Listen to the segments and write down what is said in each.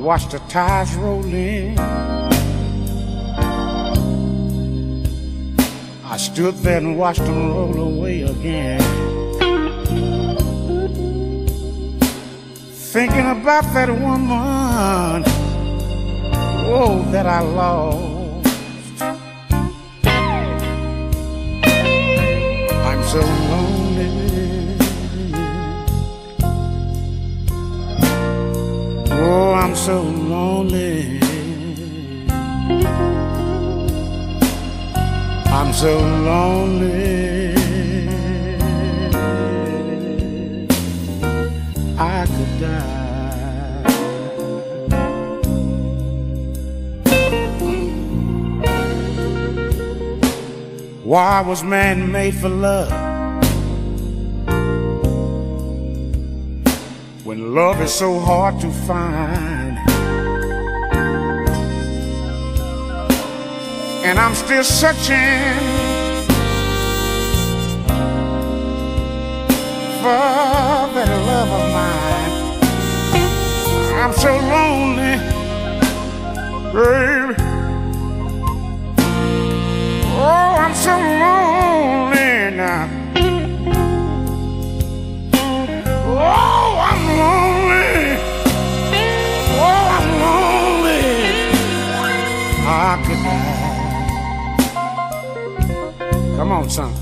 watched the tides roll in. I stood there and watched them roll away again, thinking about that woman, oh, that I lost. I'm so lonely. Oh, I'm so lonely. I'm so lonely. I could die. Why was man made for love, when love is so hard to find? And I'm still searching for that love of mine. I'm so lonely, baby. Oh, I'm so lonely now. Oh, I'm lonely. Oh, I'm lonely. I could die. Come on, son.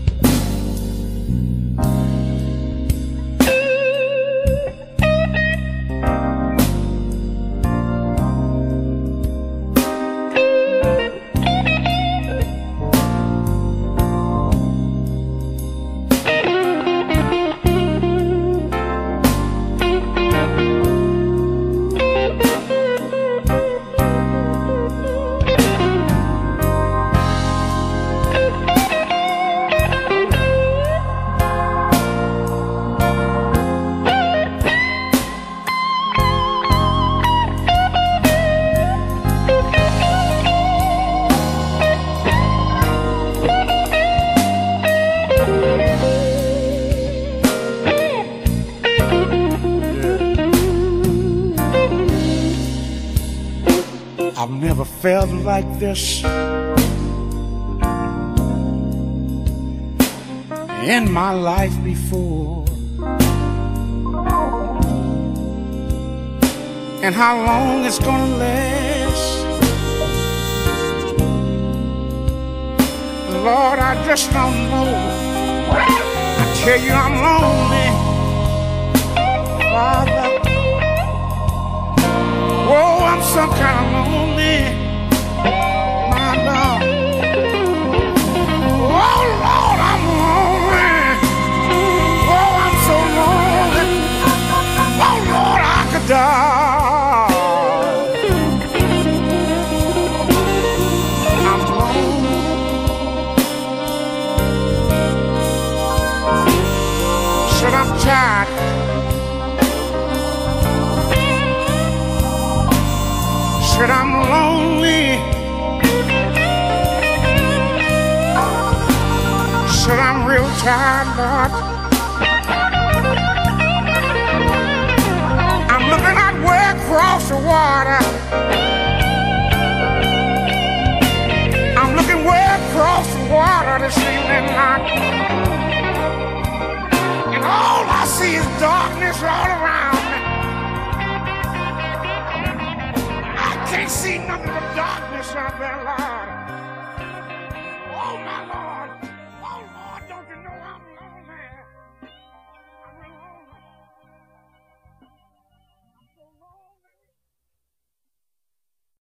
I've never felt like this in my life before. And how long it's gonna last, Lord, I just don't know. I tell you I'm lonely, Father. Whoa, I'm some kind of lonely, my Lord. Oh, Lord, I'm lonely. Oh, I'm so lonely. Oh, Lord, I could die. I'm lonely. Said I'm tired. Said I'm lonely. Said I'm real tired, Lord. I'm looking out way across the water. I'm looking way across the water this evening, Lord. And all I see is darkness all around me. Can't see nothing but darkness out there, Lord. Oh, my Lord.